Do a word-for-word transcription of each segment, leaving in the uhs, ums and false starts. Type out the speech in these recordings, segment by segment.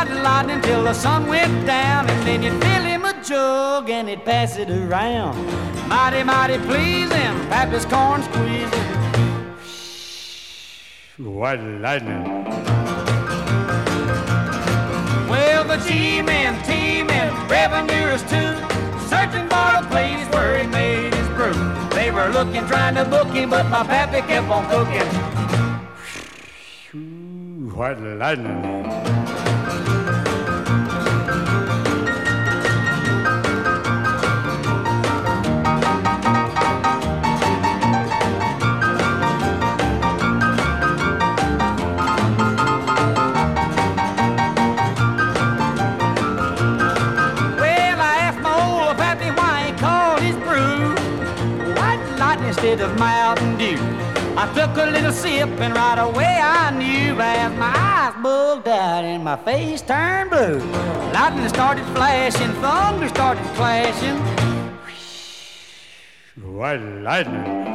white lightning till the sun went down, and then you'd fill him a jug and he'd pass it around. Mighty, mighty pleasing, Pappy's corn squeezing. White lightning. Well, the G-men, T-men, revenuers too, searching for a place where he made his brew. They were looking, trying to book him, but my pappy kept on cooking. White lightning. Instead of Mountain Dew, I took a little sip and right away I knew, as my eyes bugged out and my face turned blue. Lightning started flashing, thunder started clashing. White lightning.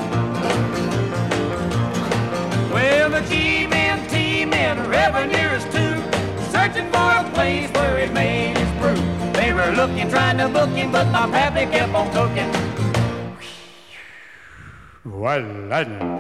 Well, the G-men, T-men, revenuers too, searching for a place where it made his brew. They were looking, trying to book him, but my pappy kept on cooking. White lightning.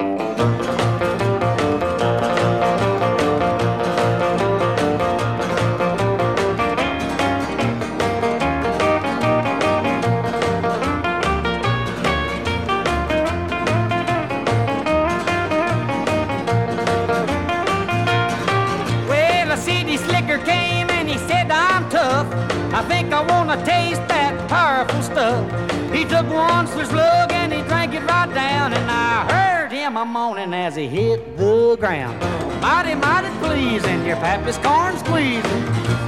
Well, a city slicker came and he said, I'm tough. I think I want to taste that powerful stuff. He took one slug and he drank it right down, and I heard him a moaning as he hit the ground. Mighty, mighty pleasing, your pappy's corn squeezing.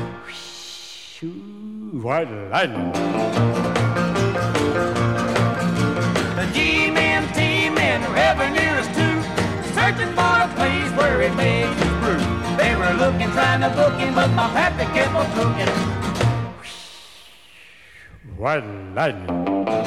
White lightning. The G-men, T-men, revenuers too, searching for a place where he made his brew. They were looking, trying to book him, but my pappy kept on cooking. White lightning.